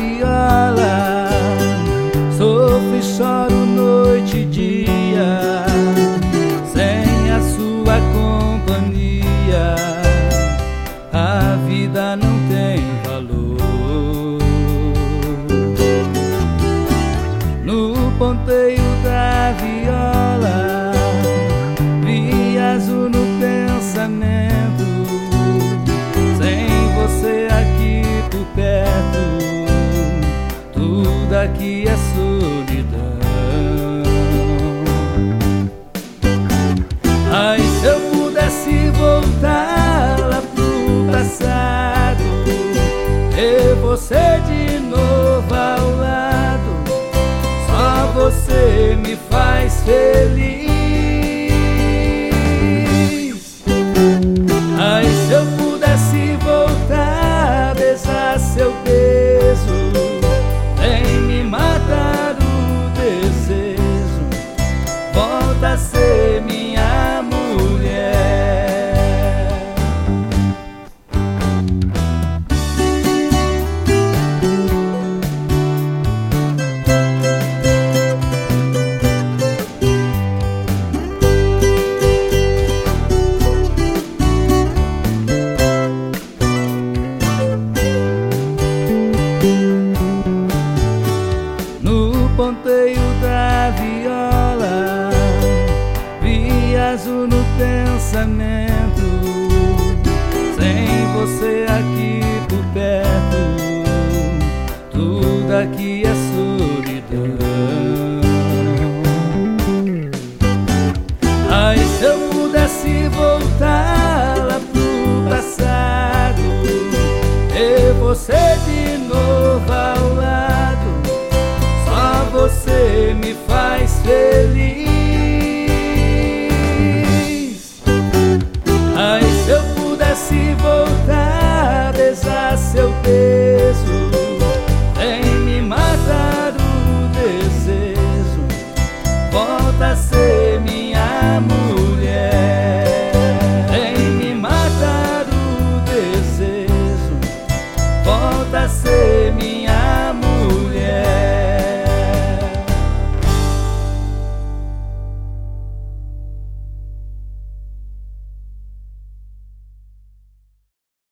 viola, sofro e choro noite e dia, sem a sua companhia, a vida não tem valor. No ponteio da viola, viajo no pensamento, sem você aqui por perto, tudo aqui é solidão. Ai, se eu pudesse voltar lá pro passado, ter você de novo ao lado, só você me faz feliz. Ai, se eu pudesse voltar, beijar seu beijo, vem me matar o desejo, volta a ser minha mulher. Ponteio da viola, viajo no pensamento, sem você aqui por perto, tudo aqui é solidão. Ai, se eu pudesse voltar